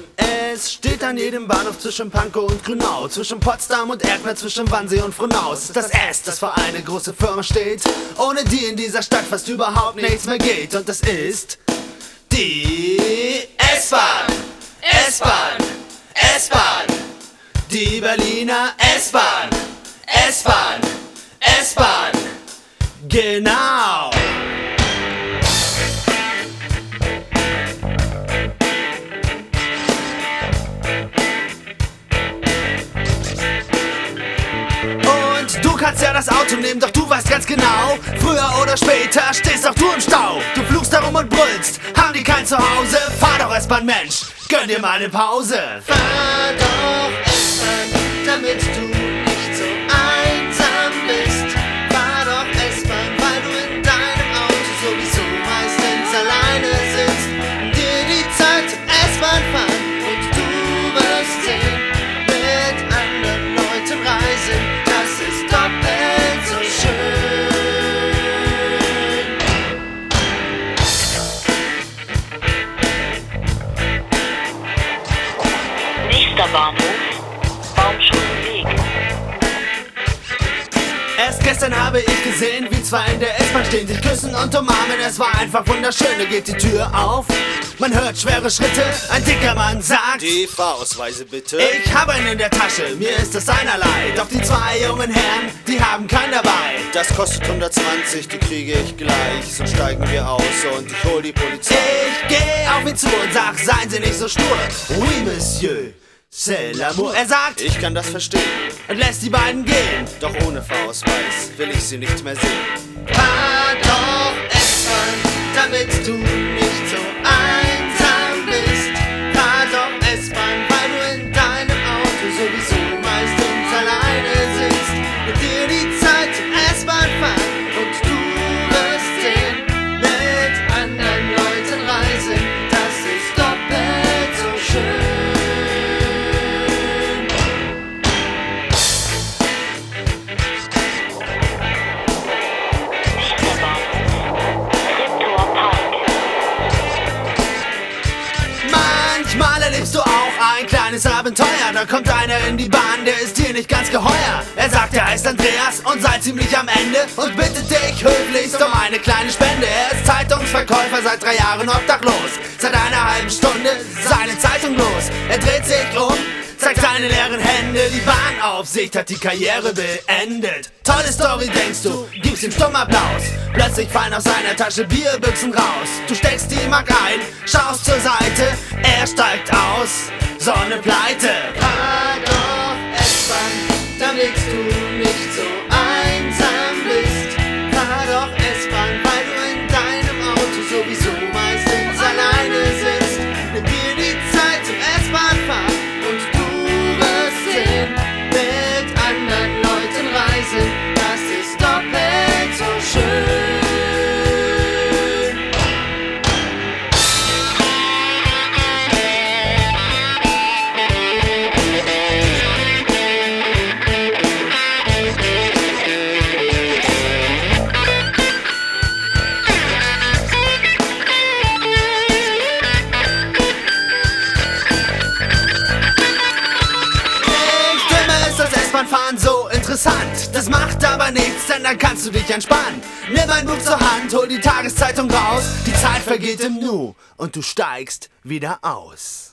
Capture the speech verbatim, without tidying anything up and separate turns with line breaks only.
Es steht an jedem Bahnhof zwischen Pankow und Grünau, zwischen Potsdam und Erkner, zwischen Wannsee und Frohnau. Es ist das S, das für eine große Firma steht, ohne die in dieser Stadt fast überhaupt nichts mehr geht. Und das ist die S-Bahn, S-Bahn, S-Bahn, die Berliner S-Bahn, S-Bahn, S-Bahn, genau. Du kannst ja das Auto nehmen, doch du weißt ganz genau, früher oder später stehst auch du im Stau. Du fluchst darum und brüllst, haben die kein Zuhause? Fahr doch S-Bahn, Mensch, gönn dir mal eine Pause.
Fahr doch S-Bahn, damit du nicht so einsam bist. Fahr doch S-Bahn, weil du in deinem Auto sowieso meistens alleine sitzt. Dir die Zeit zum S-Bahn fahren und du wirst sehen, mit anderen Leuten reisen. Doppelt so schön.
Nächster Bahnhof, Baumschulenweg.
Erst gestern habe ich gesehen, wie zwei in der S-Bahn stehen, sich küssen und umarmen. Es war einfach wunderschön, da geht die Tür auf. Man hört schwere Schritte, ein dicker Mann sagt:
Die Fahrausweise bitte.
Ich habe ihn in der Tasche, mir ist das einerlei. Doch die zwei jungen Herren, die haben keinen dabei.
Das kostet hundertzwanzig, die kriege ich gleich. So steigen wir aus und ich hol die Polizei.
Ich geh auf ihn zu und sag, seien Sie nicht so stur. Oui, Monsieur, c'est l'amour. Er sagt,
ich kann das verstehen,
und lässt die beiden gehen.
doch ohne Fahrausweis will ich sie nicht mehr sehen.
Fahr doch S-Bahn, damit du nicht so einsam bist. Fahr doch S-Bahn, weil du in deinem Auto sowieso meistens alleine sitzt. Mit dir die Zeit zum S-Bahn fahren und du wirst sehen, mit anderen Leuten reisen, das ist doppelt so schön.
Nächster Bahnhof, Treptower Park.
Manchmal erlebst du auch ein kleines Abenteuer. Da kommt einer in die Bahn, der ist dir nicht ganz geheuer. Er sagt, er heißt Andreas und sei ziemlich am Ende und bittet dich höflichst um eine kleine Spende. Er ist Zeitungsverkäufer, seit drei Jahren obdachlos. Seit einer halben Stunde seine Zeitung los. Er dreht sich um, zeigt seine leeren Hände. Die Bahnaufsicht hat die Karriere beendet. Tolle Story, denkst du, gibst ihm stumm Applaus. Plötzlich fallen aus seiner Tasche Bierbüchsen raus. Du steckst die Mark ein, schaust zur Seite, er steigt aus. Sonne pleite.
Fahr doch S-Bahn, damit du nicht so einsam bist. Fahr doch S-Bahn, weil du in deinem Auto sowieso meistens alleine sitzt. Nimm dir die Zeit zum S-Bahn fahren und du wirst sehen, mit anderen Leuten reisen, das ist doppelt so schön.
Fahren so interessant, das macht aber nichts, denn dann kannst du dich entspannen. Nimm ein Buch zur Hand, hol die Tageszeitung raus, die Zeit vergeht im Nu und du steigst wieder aus.